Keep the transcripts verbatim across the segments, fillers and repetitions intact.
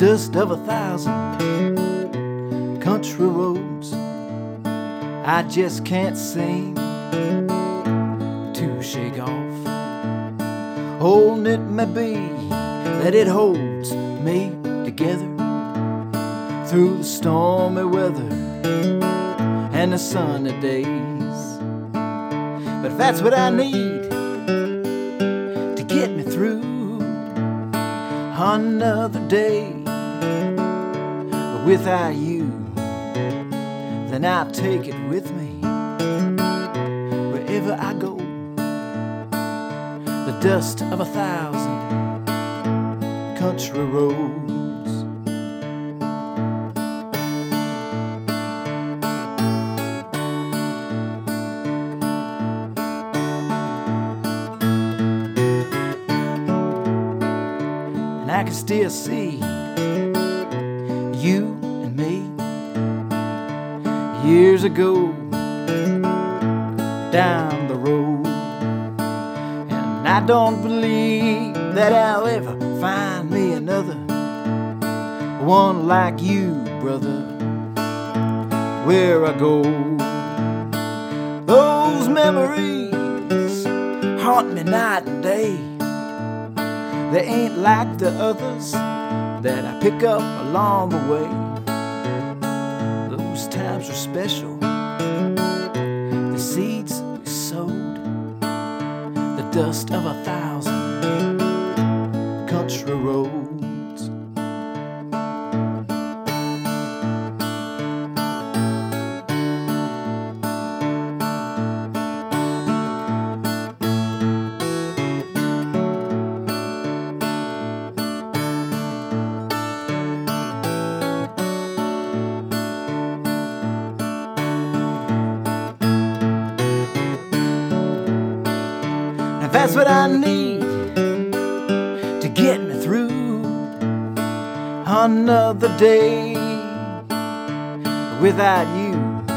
dust of a thousand country roads. I just can't seem to shake off. Holding it may be that it holds me together through the stormy weather and the sunny days. But if that's what I need to get me through another day without you, then I'll take it with me wherever I go. The dust of a thousand country roads. And I can still see you and me years ago down the road. And I don't believe that I'll ever find me another one like you, brother, where I go. Those memories haunt me night and day. They ain't like the others that I pick up along the way. Those times were special, the seeds we sowed, the dust of a thousand country roads. If that's what I need to get me through another day without you,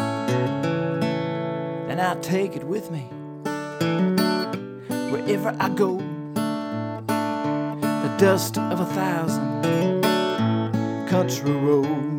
then I'll take it with me wherever I go. The dust of a thousand country roads.